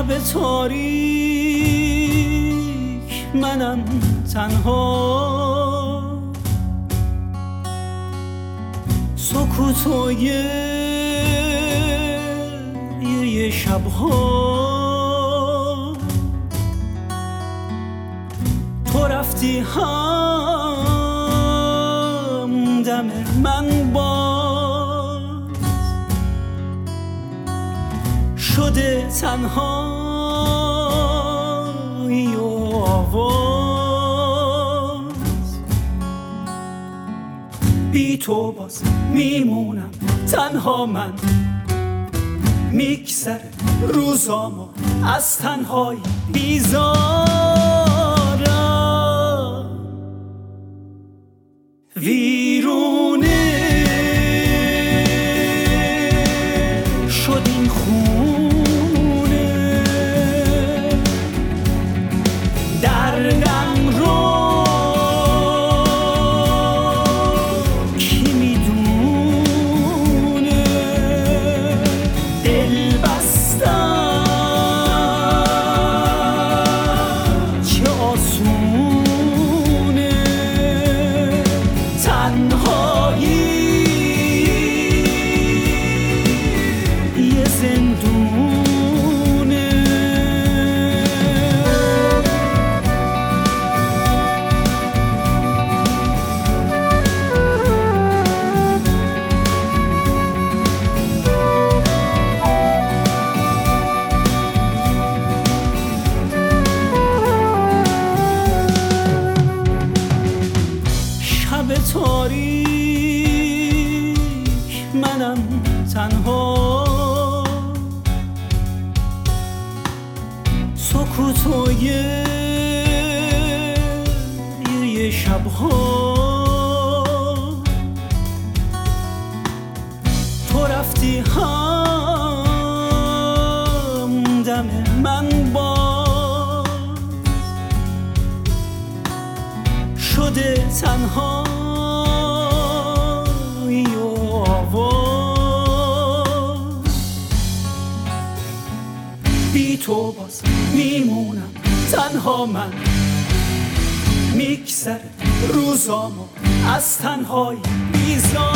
شب تاریک منم تنها، سکوت و یه شبها تو رفتی همدم من باز شده تنهایی و آواز. بی تو باز میمونم تنها من، میگذره روزامو از تنهایی بیزارم. ویرونه شد این خونه، دردم رو کی میدونه، دل بستم چه آسونه، تنهایی یه زندونه. شب تاریک منم تنها، سکوت و یه شبها تو رفتی همدم من باز شده تنهایی و آواز. بی تو باز میمونم تنها من، میگذره روزامو از تنهایی بیزار.